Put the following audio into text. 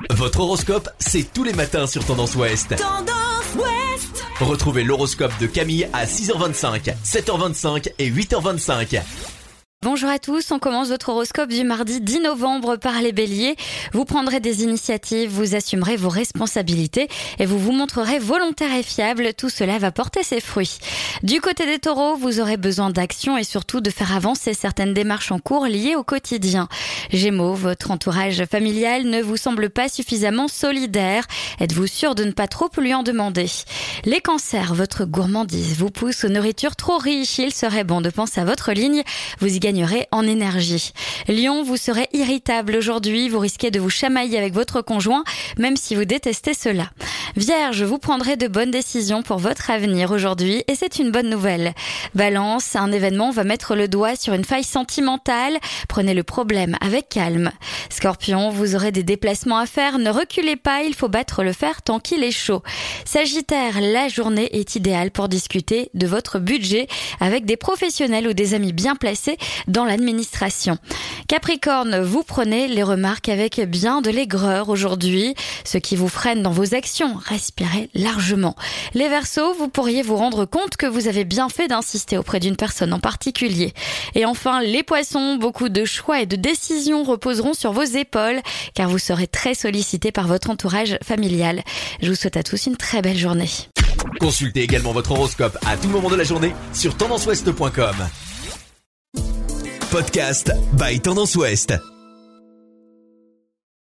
Votre horoscope, c'est tous les matins sur Tendance Ouest. Tendance Ouest. Retrouvez l'horoscope de Camille à 6h25, 7h25 et 8h25. Bonjour à tous, on commence votre horoscope du mardi 10 novembre par les béliers. Vous prendrez des initiatives, vous assumerez vos responsabilités et vous vous montrerez volontaire et fiable. Tout cela va porter ses fruits. Du côté des taureaux, vous aurez besoin d'action et surtout de faire avancer certaines démarches en cours liées au quotidien. Gémeaux, votre entourage familial ne vous semble pas suffisamment solidaire. Êtes-vous sûr de ne pas trop lui en demander? Les cancers, votre gourmandise vous pousse aux nourritures trop riches. Il serait bon de penser à votre ligne. Vous y gagnerez en énergie. Lion, vous serez irritable aujourd'hui, vous risquez de vous chamailler avec votre conjoint, même si vous détestez cela. Vierge, vous prendrez de bonnes décisions pour votre avenir aujourd'hui et c'est une bonne nouvelle. Balance, un événement va mettre le doigt sur une faille sentimentale, prenez le problème avec calme. Scorpion, vous aurez des déplacements à faire, ne reculez pas, il faut battre le fer tant qu'il est chaud. Sagittaire, la journée est idéale pour discuter de votre budget avec des professionnels ou des amis bien placés dans l'administration. Capricorne, vous prenez les remarques avec bien de l'aigreur aujourd'hui. Ce qui vous freine dans vos actions, respirez largement. Les Verseaux, vous pourriez vous rendre compte que vous avez bien fait d'insister auprès d'une personne en particulier. Et enfin, les Poissons, beaucoup de choix et de décisions reposeront sur vos épaules car vous serez très sollicité par votre entourage familial. Je vous souhaite à tous une très belle journée. Consultez également votre horoscope à tout moment de la journée sur tendanceouest.com. Podcast by Tendance Ouest.